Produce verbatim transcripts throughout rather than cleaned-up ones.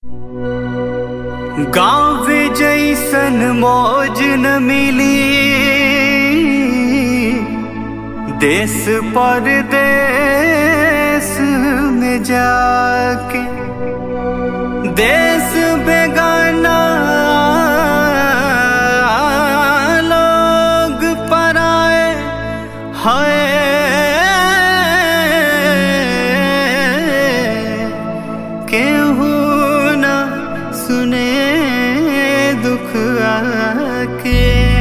गाँव जैसन मौज न मिली देश परदेश में जाके। देश बेगाना लोग पराए हैं, केहू न सुने दुख आके।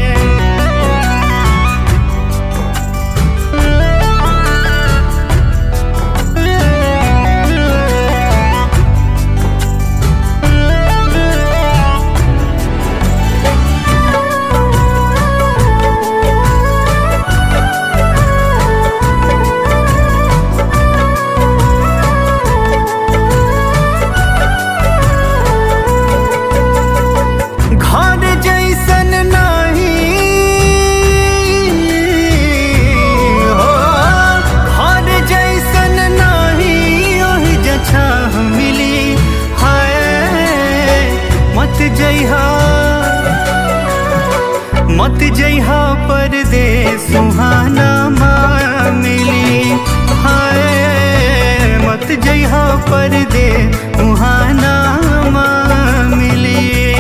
मत जइहा परदेस सुहाना माँ मिली, हाय मत जइहा परदेस सुहाना माँ मिली।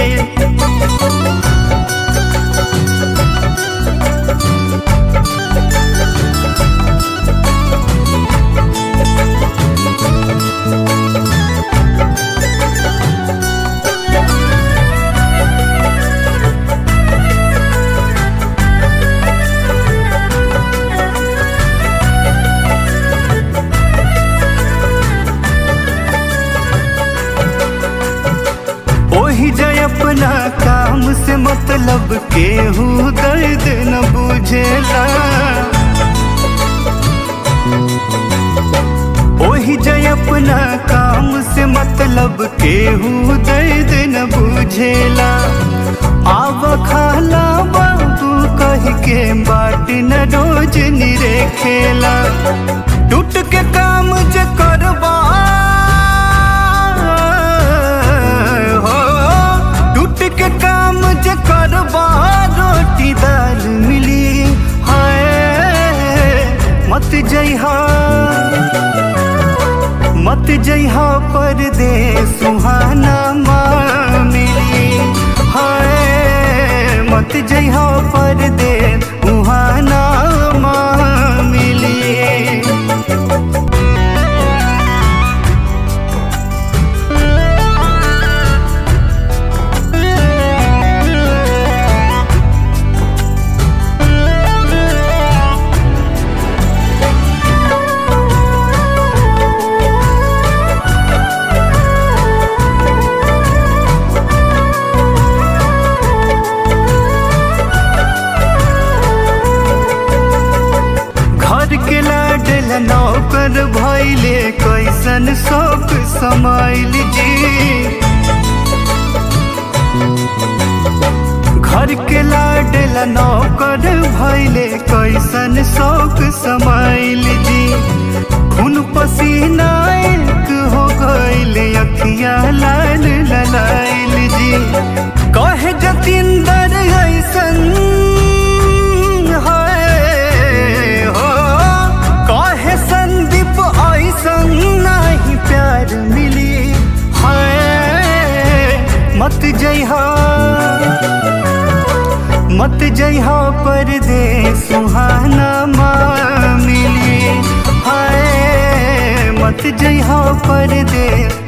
अपना काम से मतलब केहू दर्द न बुझेला, ओही जय अपना काम से मतलब केहू दर्द न बुझेला। आव खाला बाबू कह के बाट न रोज निरे खेला। टूट के काम जे करबा के काम जे करबा रोटी दाल मिली, हाय मत जइहा मत जइहा परदेस सुहाना माँ मिली, हाय मत जइहा परदेस सुहाना माँ मिली। नौकर भइले कैसन शौक समाइल जी, घर के लाडला नौकर भइले कैसन शौक समाइल जी। खून पसीना एक हो गइल अखिया लाल ललाइल जी। कहे जतिंदर ऐसन नहीं प्यार मिली, हाय मत जइहा मत जइहा परदेस सुहाना माँ मिली, हाय मत जइहा परदेस